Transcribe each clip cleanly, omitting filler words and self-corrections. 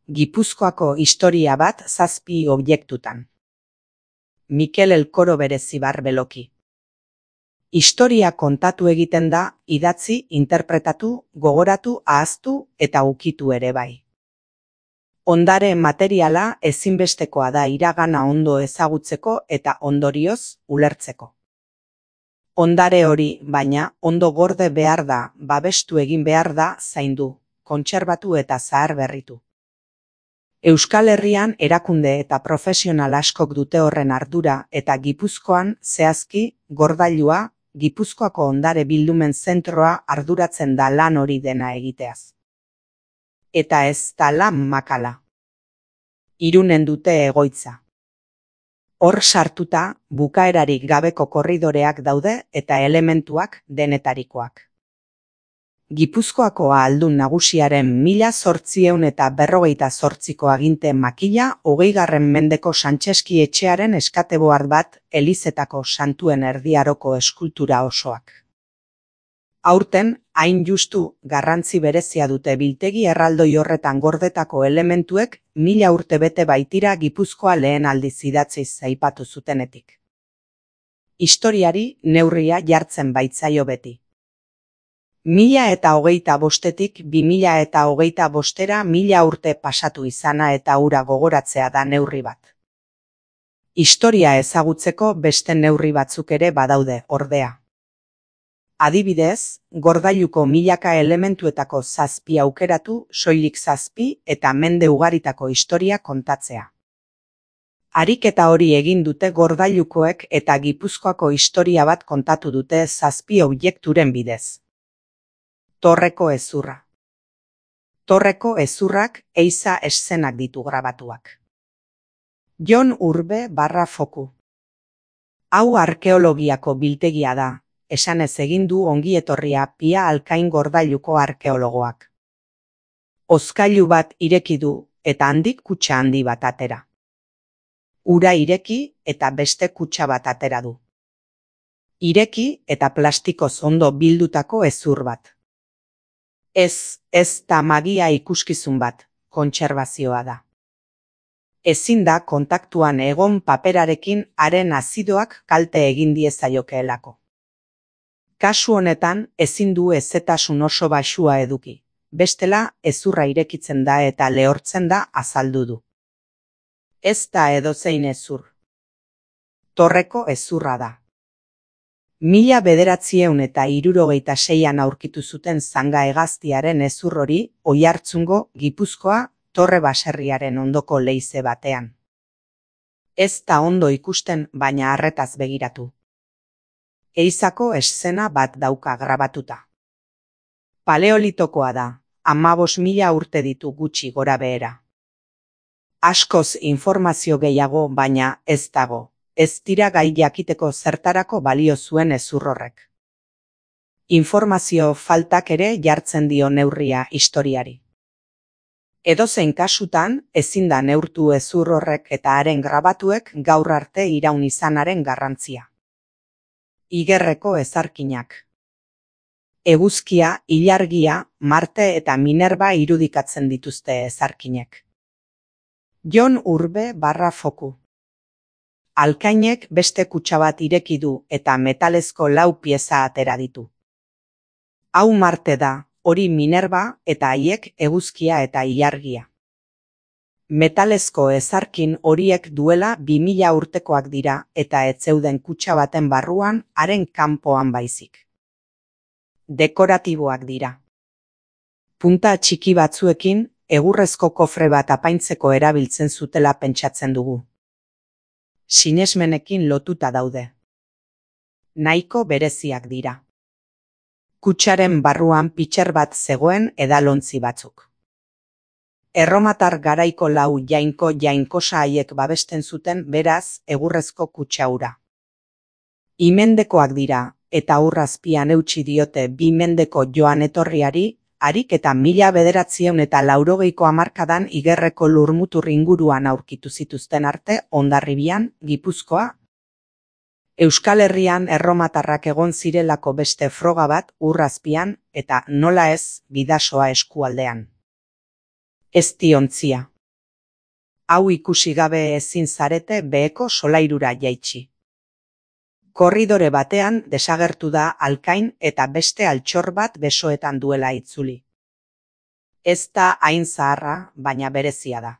Gipuzkoako historia bat 7 objektutan. Mikel Elkoro Berezibar Beloki. Historia kontatu egiten da, idatzi, interpretatu, gogoratu, ahaztu eta ukitu ere bai. Ondare materiala ezinbestekoa da iragana ondo ezagutzeko eta ondorioz ulertzeko. Ondare hori, baina, ondo gorde behar da, babestu egin behar da, zaindu, kontserbatu eta zaharberritu. Euskal Herrian erakunde eta profesional askok dute horren ardura eta Gipuzkoan, zehazki, Gordailua, Gipuzkoako ondare bildumen zentroa arduratzen da lan hori dena egiteaz. Eta ez da lan makala. Irunen dute egoitza. Hor sartuta, bukaerarik gabeko korridoreak daude eta elementuak denetarikoak. Gipuzkoako ahaldun nagusiaren 1858ko aginte makila 20. mendeko Santxeski etxearen eskateboard bat Elizetako santuen erdiaroko eskultura osoak. Aurten, hain justu, garrantzi berezia dute biltegi erraldoi horretan gordetako elementuek 1000 urte bete baitira Gipuzkoa lehen aldiz idatziz aipatu zutenetik. Historiari neurria jartzen baitzaio beti. 1025-etik 2025-era 1000 urte pasatu izana eta hura gogoratzea da neurri bat. Historia ezagutzeko beste neurri batzuk ere badaude, ordea. Adibidez, Gordailuko milaka elementuetako 7 aukeratu, soilik 7 eta mende ugaritako historia kontatzea. Ariketa hori egin dute Gordailukoek eta Gipuzkoako historia bat kontatu dute 7 objekturen bidez. Torreko hezurra. Torreko hezurrak ehiza eszenak ditu grabatuak. Jon Urbe /Foku. Hau arkeologiako biltegia da, esanez egin du ongietorria Pia Alkain Gordailuko arkeologoak. Hozkailu bat ireki du eta handik kutxa handi bat atera. Ura ireki eta beste kutxa bat atera du. Ireki eta plastikoz ondo bildutako hezur bat. Ez da magia ikuskizun bat, kontserbazioa da. Ezin da kontaktuan egon paperarekin haren azidoak kalte egin diezaiokeelako. Kasu honetan ezin du hezetasun oso baxua eduki, bestela hezurra irekitzen da eta lehortzen da azaldu du. Ez da edozein hezur. Torreko hezurra da. 1966an aurkitu zuten zanga hegaztiaren hezur hori Oiartzungo, Gipuzkoa, Torre baserriaren ondoko leize batean. Ez da ondo ikusten, baina arretaz begiratu. Ehizako eszena bat dauka grabatuta. Paleolitokoa da, 15.000 urte ditu gutxi gora behera. Askoz informazio gehiago, baina ez dago. Ez dira gai jakiteko zertarako balio zuen hezur horrek. Informazio faltak ere jartzen dio neurria historiari. Edozein kasutan, ezin da neurtu hezur horrek eta haren grabatuek gaur arte iraun izanaren garrantzia. Igerreko ezarkinak. Eguzkia, ilargia, Marte eta Minerva irudikatzen dituzte ezarkinek. Jon Urbe /Foku. Alkainek beste kutxa bat ireki du eta metalezko 4 pieza atera ditu. Hau Marte da, hori Minerva eta haiek eguzkia eta ilargia. Metalezko ezarkin horiek duela 2000 urtekoak dira eta ez zeuden kutxa baten barruan haren kanpoan baizik. Dekoratiboak dira. Punta txiki batzuekin egurrezko kofre bat apaintzeko erabiltzen zutela pentsatzen dugu. Sinesmenekin lotuta daude. Nahiko bereziak dira. Kutxaren barruan pitxer bat zegoen edalontzi batzuk. Erromatar garaiko 4 jainkosa haiek babesten zuten beraz egurrezko kutxa hura. Imendekoak dira eta ur azpian eutsi diote 2 mendeko joan etorriari, harik eta 1980ko hamarkadan Igerreko lurmutur inguruan aurkitu zituzten arte Hondarribian, Gipuzkoa. Euskal Herrian erromatarrak egon zirelako beste froga bat ur azpian eta nola ez Bidasoa eskualdean. Ez diontzia. Hau ikusi gabe ezin zarete beheko solairura jaitsi. Korridore batean desagertu da alkain eta beste altxor bat besoetan duela itzuli. Ez da hain zaharra, baina berezia da.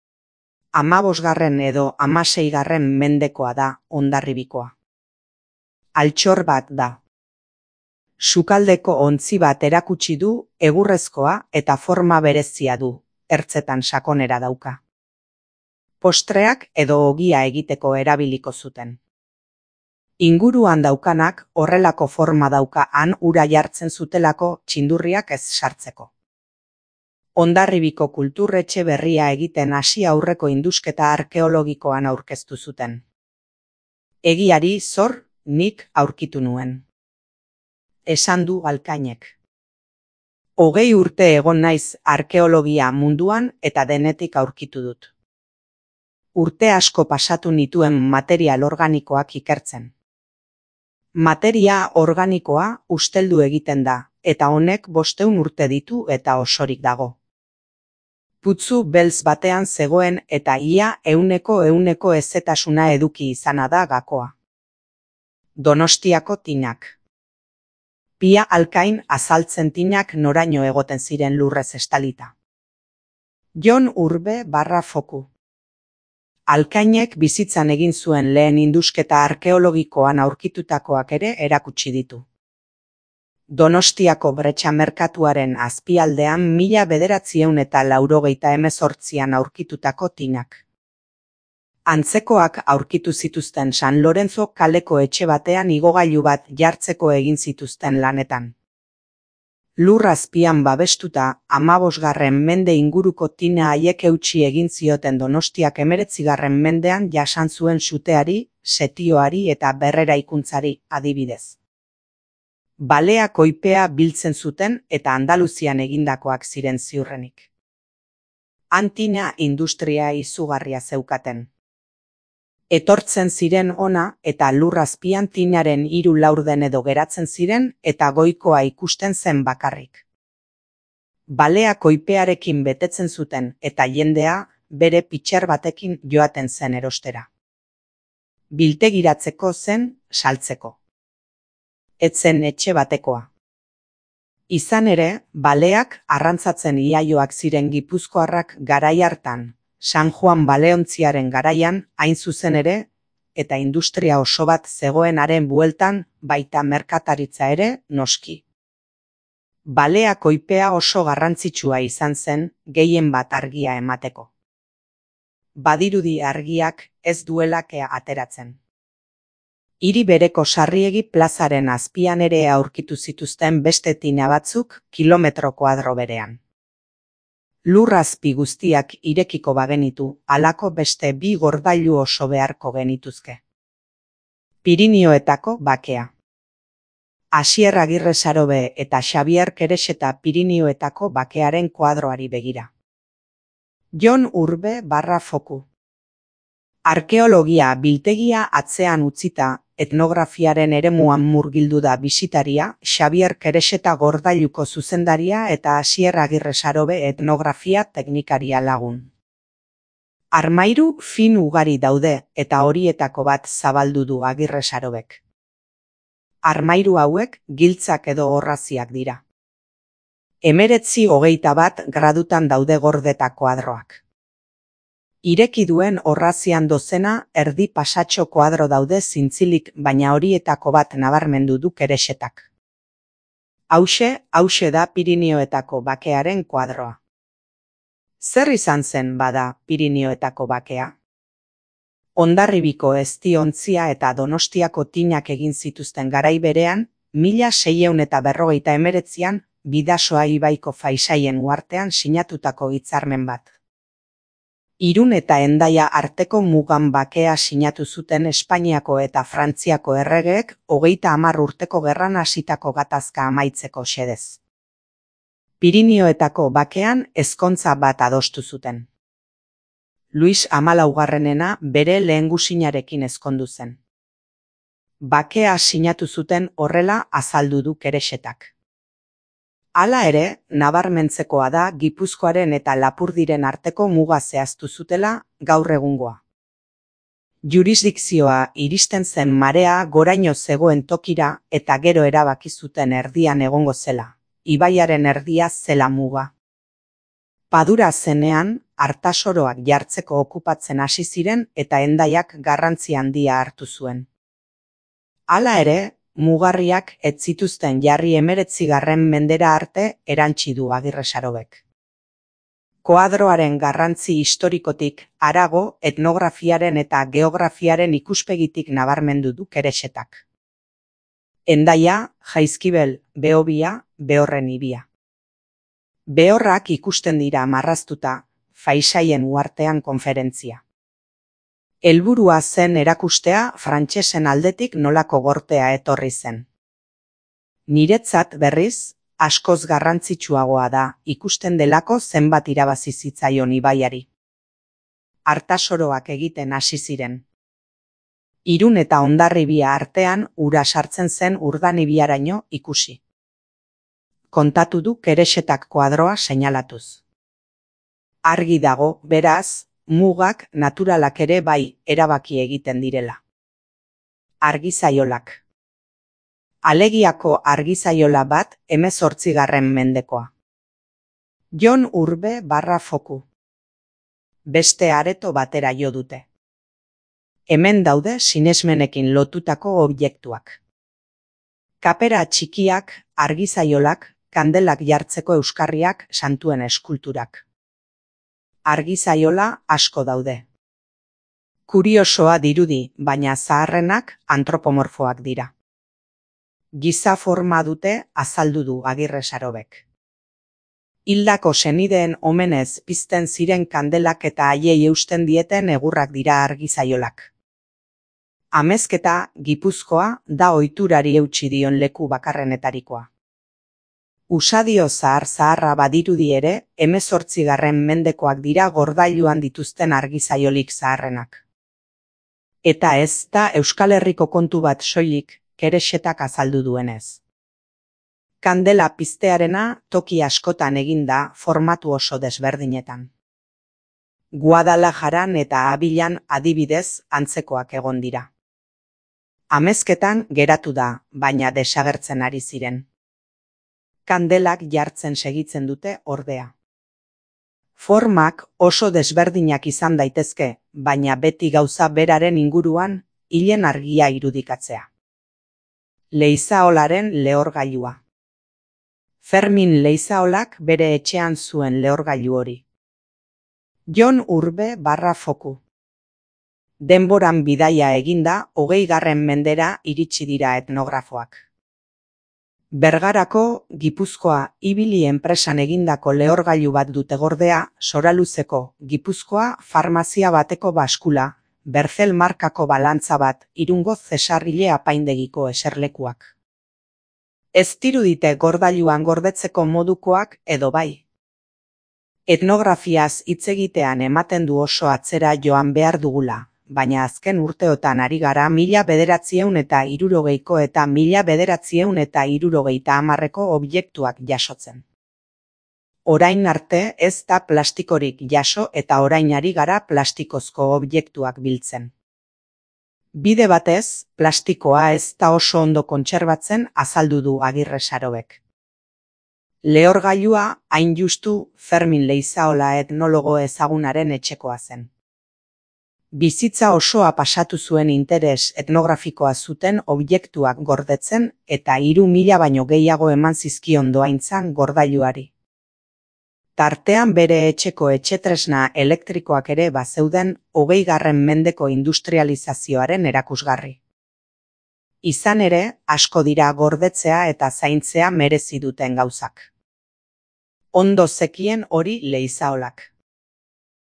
15. edo 16. mendekoa da Hondarribikoa. Altxor bat da. Sukaldeko ontzi bat erakutsi du, egurrezkoa eta forma berezia du, ertzetan sakonera dauka. Postreak edo ogia egiteko erabiliko zuten. Inguruan daukanak horrelako forma dauka han ura jartzen zutelako txindurriak ez sartzeko. Hondarribiko kulturretxe berria egiten hasi aurreko indusketa arkeologikoan aurkeztu zuten. Egiari zor, nik aurkitu nuen. Esan du alkainek. 20 urte egon naiz arkeologia munduan eta denetik aurkitu dut. Urte asko pasatu nituen material organikoak ikertzen. Materia organikoa usteldu egiten da, eta honek 500 urte ditu eta osorik dago. Putzu beltz batean zegoen eta ia 100% ezetasuna eduki izana da gakoa. Donostiako tinak. Pia alkain azaltzen tinak noraino egoten ziren lurrez estalita. Jon Urbe / Foku. Alkainek bizitzan egin zuen lehen indusketa arkeologikoan aurkitutakoak ere erakutsi ditu. Donostiako bretxa merkatuaren azpialdean 1988an aurkitutako tinak. Antzekoak aurkitu zituzten San Lorenzo kaleko etxe batean igogailu bat jartzeko egin zituzten lanetan. Lur azpian babestuta 15. mende inguruko tina haiek eutsi egin zioten Donostiak 19. mendean jasan zuen suteari, setioari eta berreraikuntzari adibidez. Balea koipea biltzen zuten eta Andaluzian egindakoak ziren ziurrenik. Antina industria izugarria zeukaten. Etortzen ziren ona eta lur azpian tinaren 3 laurden edo geratzen ziren eta goikoa ikusten zen bakarrik. Balea koipearekin betetzen zuten eta jendea bere pitxer batekin joaten zen erostera. Biltegiratzeko zen, saltzeko. Etzen etxe batekoa. Izan ere, baleak arrantzatzen iaioak ziren gipuzkoarrak garai hartan, San Juan baleontziaren garaian, hain zuzen ere, eta industria oso bat zegoenaren bueltan, baita merkataritza ere, noski. Balea koipea oso garrantzitsua izan zen, gehien bat argia emateko. Badirudi argiak ez duelakea ateratzen. Hiri bereko Sarriegi plazaren azpian ere aurkitu zituzten beste tina batzuk kilometro koadro berean. Lur azpi guztiak irekiko bagenitu, halako beste 2 gordailu oso beharko genituzke. Pirinioetako bakea. Asier Agirre Sarobe eta Xabier Kereseta Pirinioetako bakearen koadroari begira. Jon Urbe / Foku. Arkeologia biltegia atzean utzita, etnografiaren eremuan murgildu da bisitaria, Xabier Kereseta gordailuko zuzendaria eta Asier Agirre Sarobe etnografia teknikaria lagun. Armairu fin ugari daude eta horietako bat zabaldu du Agirre Sarobek. Armairu hauek giltzak edo orraziak dira. 19-21 gradutan daude gordeta koadroak. Ireki duen orrazian dozena erdi pasatxo koadro daude zintzilik, baina horietako bat nabarmendu du Keresetak. Hauxe da Pirinioetako bakearen koadroa. Zer izan zen bada Pirinioetako bakea? Hondarribiko eztiontzia eta Donostiako tinak egin zituzten garai berean, 1649an Bidasoa ibaiko faisaien uhartean sinatutako hitzarmen bat. Irun eta Hendaia arteko mugan bakea sinatu zuten Espainiako eta Frantziako erregeek 30 urteko gerran hasitako gatazka amaitzeko xedez. Pirinioetako bakean ezkontza bat adostu zuten. Luis XIV bere lehengusinarekin ezkondu zen. Bakea sinatu zuten horrela azaldu du Keresetak. Hala ere, nabarmentzekoa da Gipuzkoaren eta Lapurdiren arteko muga zehaztu zutela gaur egungoa. Jurisdikzioa iristen zen marea goraino zegoen tokira eta gero erabaki zuten erdian egongo zela, ibaiaren erdia zela muga. Padura zenean, Artasoroak jartzeko okupatzen hasi ziren eta Hendaiak garrantzi handia hartu zuen. Hala ere, mugarriak ez zituzten jarri 19. mendera arte erantsi du Agirre Sarobek. Koadroaren garrantzi historikotik harago etnografiaren eta geografiaren ikuspegitik nabarmendu du Kerexetak. Hendaia, Jaizkibel, Behobia, Behorren ibia. Behorrak ikusten dira marraztuta, Faisaien uhartean konferentzia. Helburua zen erakustea frantsesen aldetik nolako gortea etorri zen. Niretzat berriz, askoz garrantzitsuagoa da ikusten delako zenbat irabazi zitzaion ibaiari. Artasoroak egiten hasi ziren. Irun eta Hondarribia artean ura sartzen zen Urdanibiaraino ikusi. Kontatu du Kerexetak koadroa seinalatuz. Argi dago, beraz, mugak naturalak ere bai erabaki egiten direla. Argizaiolak. Alegiako argizaiola bat 18. mendekoa. Jon Urbe /Foku. Beste areto batera jo dute. Hemen daude sinesmenekin lotutako objektuak. Kapera txikiak, argizaiolak, kandelak jartzeko euskarriak, santuen eskulturak. Argizaiola asko daude. Kuriosoa dirudi, baina zaharrenak antropomorfoak dira. Giza forma dute azaldu du Agirre Sarobek. Hildako senideen omenez pizten ziren kandelak eta haiei eusten dieten egurrak dira argizaiolak. Amezketa, Gipuzkoa, da ohiturari eutsi dion leku bakarrenetarikoa. Usadio zaharra badirudi ere, 18. mendekoak dira gordailuan dituzten argizaiolik zaharrenak. Eta ez da Euskal Herriko kontu bat soilik, Kerexetak azaldu duenez. Kandela piztearena toki askotan eginda formatu oso desberdinetan. Guadalajaran eta Abilan adibidez antzekoak egon dira. Amezketan geratu da, baina desagertzen ari ziren. Kandelak jartzen segitzen dute ordea. Formak oso desberdinak izan daitezke, baina beti gauza beraren inguruan hilen argia irudikatzea. Leizaolaren lehorgailua. Fermin Leizaolak bere etxean zuen lehorgailu hori. Jon Urbe /Foku. Denboran bidaia eginda 20. mendera iritsi dira etnografoak. Bergarako, Gipuzkoa ibili enpresan egindako lehorgailu bat dute gordea, Soraluzeko, Gipuzkoa farmazia bateko baskula, Berzel markako balantza bat, Irungo Zesarrile apaindegiko eserlekuak. Ez dirudite gordailuan gordetzeko modukoak edo bai. Etnografiaz hitz egitean ematen du oso atzera joan behar dugula, baina azken urteotan ari gara 1960ko eta 1970ko objektuak jasotzen. Orain arte ez da plastikorik jaso eta orain ari gara plastikozko objektuak biltzen. Bide batez, plastikoa ez da oso ondo kontserbatzen azaldu du Agirre Sarobek. Lehorgailua hain justu Fermin Leizaola etnologo ezagunaren etxekoa zen. Bizitza osoa pasatu zuen interes etnografikoa zuten objektuak gordetzen eta 3.000 baino gehiago eman zizkion dohaintzan gordailuari. Tartean bere etxeko etxetresna elektrikoak ere bazeuden 20. mendeko industrializazioaren erakusgarri. Izan ere, asko dira gordetzea eta zaintzea merezi duten gauzak. Ondo zekien hori Leizaolak.